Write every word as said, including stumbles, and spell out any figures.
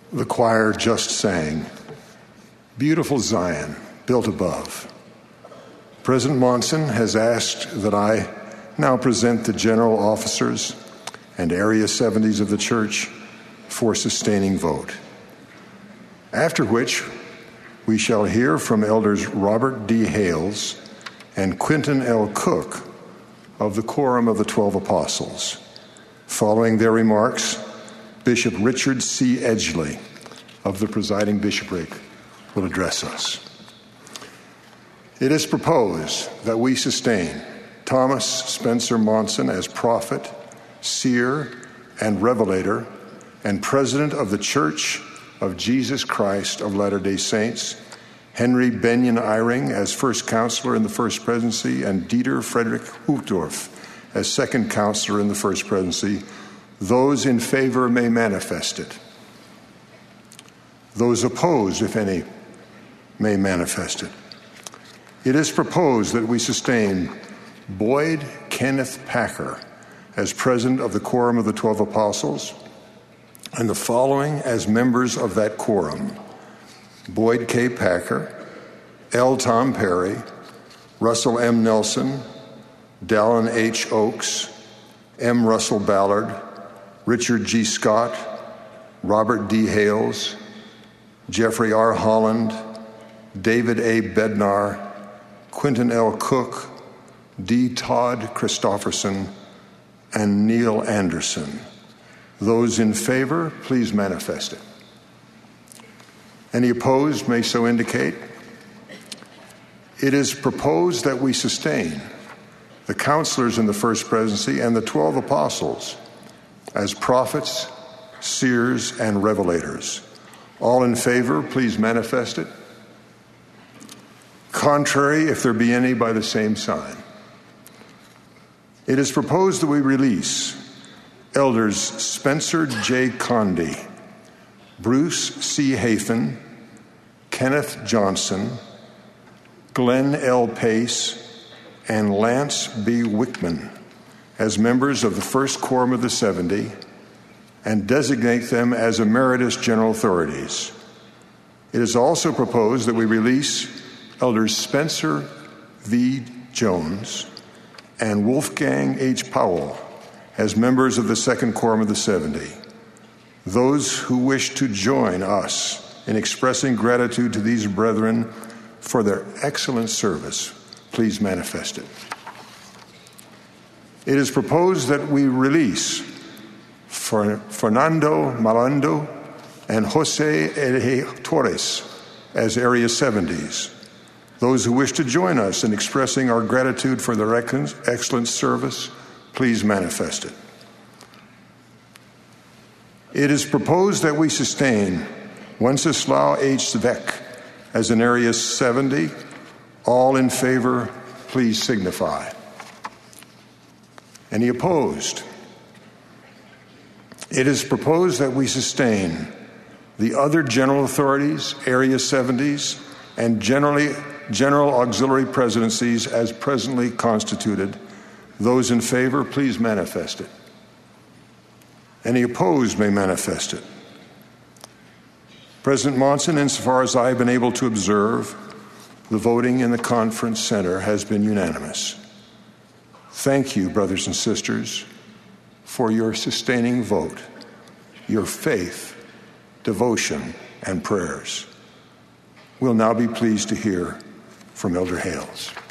The choir just sang, "Beautiful Zion, built above." President Monson has asked that I now present the general officers and area seventies of the church for sustaining vote. After which, we shall hear from Elders Robert D. Hales and Quentin L. Cook of the Quorum of the Twelve Apostles. Following their remarks, Bishop Richard C. Edgley of the presiding bishopric will address us. It is proposed that we sustain Thomas Spencer Monson as prophet, seer, and revelator, and president of the Church of Jesus Christ of Latter-day Saints, Henry Benyon Eyring as first counselor in the First Presidency, and Dieter Frederick Hutdorf as second counselor in the First Presidency. Those in favor may manifest it. Those opposed, if any, may manifest it. It is proposed that we sustain Boyd Kenneth Packer as president of the Quorum of the Twelve Apostles, and the following as members of that quorum: Boyd K. Packer, L. Tom Perry, Russell M. Nelson, Dallin H. Oaks, M. Russell Ballard, Richard G. Scott, Robert D. Hales, Jeffrey R. Holland, David A. Bednar, Quentin L. Cook, D. Todd Christofferson, and Neil Anderson. Those in favor, please manifest it. Any opposed may so indicate. It is proposed that we sustain the counselors in the First Presidency and the twelve apostles as prophets, seers, and revelators. All in favor, please manifest it. Contrary, if there be any, by the same sign. It is proposed that we release Elders Spencer J. Condy, Bruce C. Hathen, Kenneth Johnson, Glenn L. Pace, and Lance B. Wickman as members of the First Quorum of the seventy, and designate them as emeritus general authorities. It is also proposed that we release Elders Spencer V. Jones and Wolfgang H. Powell as members of the Second Quorum of the seventy. Those who wish to join us in expressing gratitude to these brethren for their excellent service, please manifest it. It is proposed that we release Fernando Malando and Jose Eje Torres as Area seventies. Those who wish to join us in expressing our gratitude for their excellent service, please manifest it. It is proposed that we sustain Wenceslao H. Zvek as an Area seventy. All in favor, please signify. Any opposed? It is proposed that we sustain the other general authorities, Area seventies, and generally general auxiliary presidencies as presently constituted. Those in favor, please manifest it. Any opposed may manifest it. President Monson, insofar as I have been able to observe, the voting in the conference center has been unanimous. Thank you, brothers and sisters, for your sustaining vote, your faith, devotion, and prayers. We'll now be pleased to hear from Elder Hales.